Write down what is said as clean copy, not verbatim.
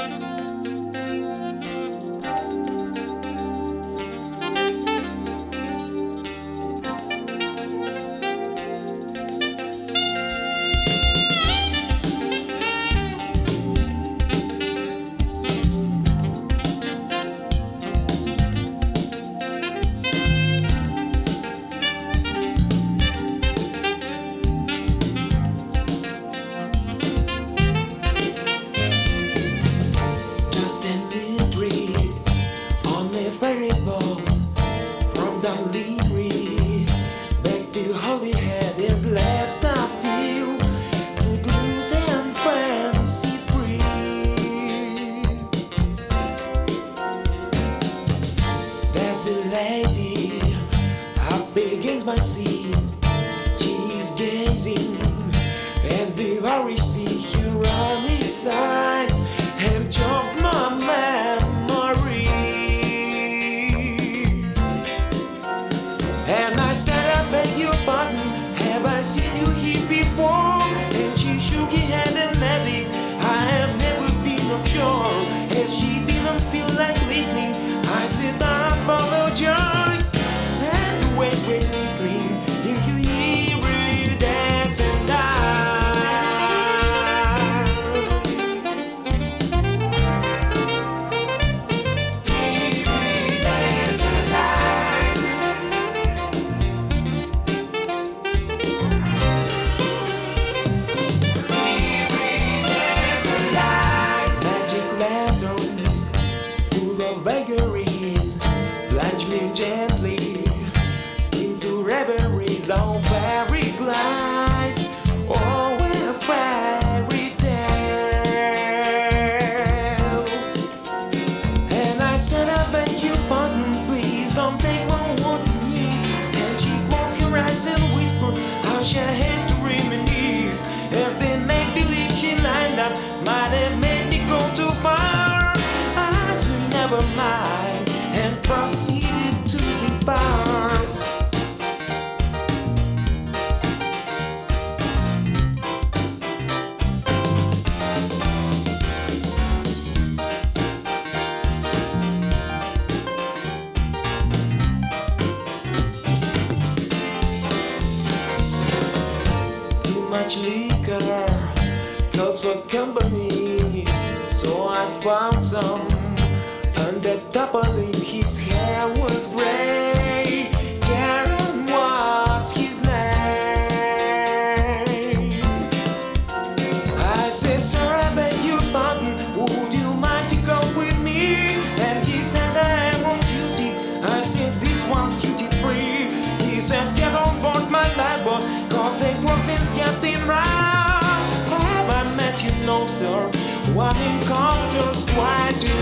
Just an dream on a ferry boat from Dunleary back to Holyhead. At last I feel footloose and fancy free. There's a lady up against my seat. She's gazing and the Irish sea here on his eyes have jogged my memory. And I said, I beg your pardon, have I seen you here before? And she shook her head and added, I have never been offshore. And she didn't feel like listening. I said, I apologize. And the waves were listening. If you hear it, dance and die. Vagaries plunge me gently into reveries of fairy glides or fairy tales. And I said, I beg your pardon, please don't take my words in use. And she closed her eyes and whispered, I shall have to reminisce. As they make believe she lined up, might have made me go too far. Never mind, and proceeded to depart. Too much liquor calls for company, so I found some. Under top of it, his hair was gray. Karen was his name. I said, sir, I beg your pardon, would you mind to go with me? And he said, I am on duty. I said, this one's duty free. He said, get on board my lifeboat, cause the crossing's getting round. Have I met you? No, sir. One encounter's quite